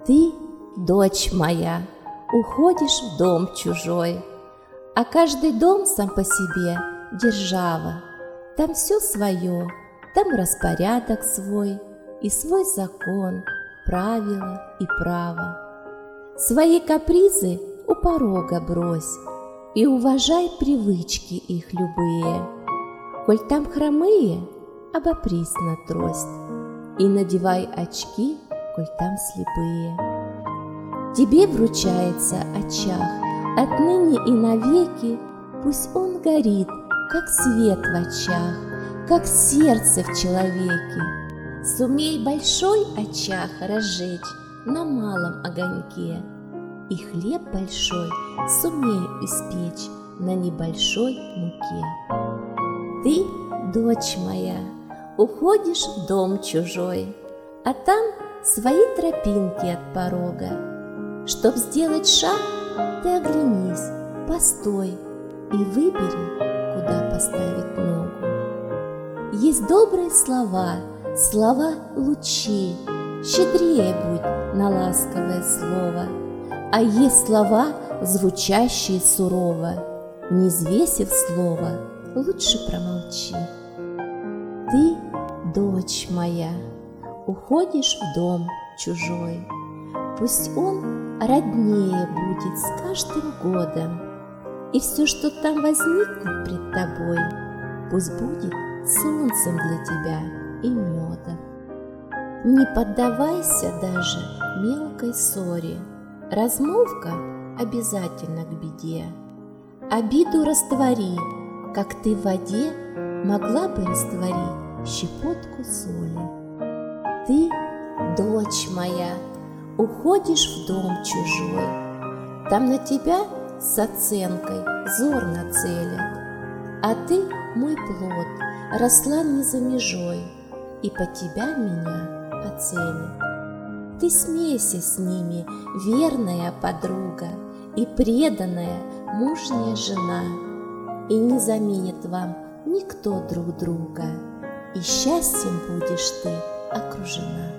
Ты, дочь моя, уходишь в дом чужой, а каждый дом сам по себе держава. Там все свое, там распорядок свой и свой закон, правила и право. Свои капризы у порога брось и уважай привычки их любые. Коль там хромые, обопрись на трость и надевай очки, коль там слепые. Тебе вручается очаг отныне и навеки, пусть он горит, как свет в очах, как сердце в человеке. Сумей большой очаг разжечь на малом огоньке, и хлеб большой сумей испечь на небольшой муке. Ты, дочь моя, уходишь в дом чужой, а там свои тропинки от порога. Чтоб сделать шаг, ты оглянись, постой и выбери, куда поставить ногу. Есть добрые слова, слова лучи, щедрее будь на ласковое слово. А есть слова, звучащие сурово, не взвесив слово, лучше промолчи. Ты, дочь моя, уходишь в дом чужой, пусть он роднее будет с каждым годом, и все, что там возникнет пред тобой, пусть будет солнцем для тебя и медом. Не поддавайся даже мелкой ссоре, размолвка обязательно к беде. Обиду раствори, как ты в воде могла бы растворить щепотку соли. Ты, дочь моя, уходишь в дом чужой, там на тебя с оценкой взор нацелят, а ты, мой плод, росла не за межой, и по тебя меня оценят. Ты смейся с ними, верная подруга и преданная мужняя жена, и не заменит вам никто друг друга, и счастьем будешь ты окружена.